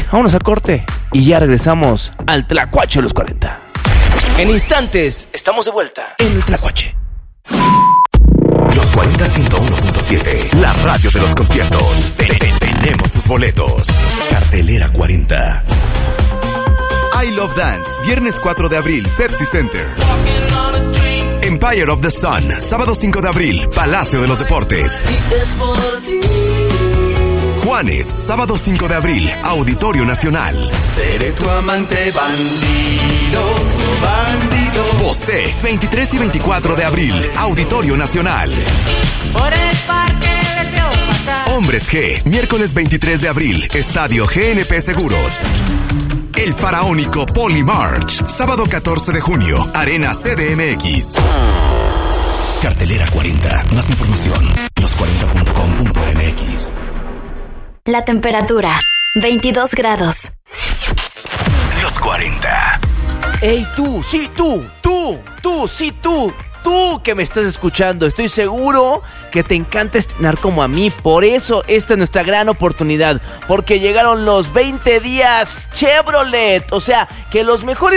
vámonos a corte y ya regresamos al Tlacuache de los 40. En instantes, estamos de vuelta en el Tlacuache. Los 40 101.7, la radio de los conciertos. Tenemos tus boletos. Cartelera 40. I Love Dance, viernes 4 de abril, Pepsi Center. Empire of the Sun, sábado 5 de abril, Palacio de los Deportes. Juanes, sábado 5 de abril, Auditorio Nacional. Seré tu amante bandido, bandido. Bosé, 23 y 24 de abril, Auditorio Nacional. Por el parque deseo pasar. Hombres G, miércoles 23 de abril, Estadio GNP Seguros. El faraónico Polymarch, sábado 14 de junio, Arena CDMX. Cartelera 40. Más información, los40.com.mx. La temperatura, 22 grados. Los 40. ¡Ey, tú! ¡Sí, tú! Tú que me estás escuchando, estoy seguro que te encanta estrenar como a mí. Por eso esta es nuestra gran oportunidad, porque llegaron los 20 días Chevrolet. O sea, que los mejores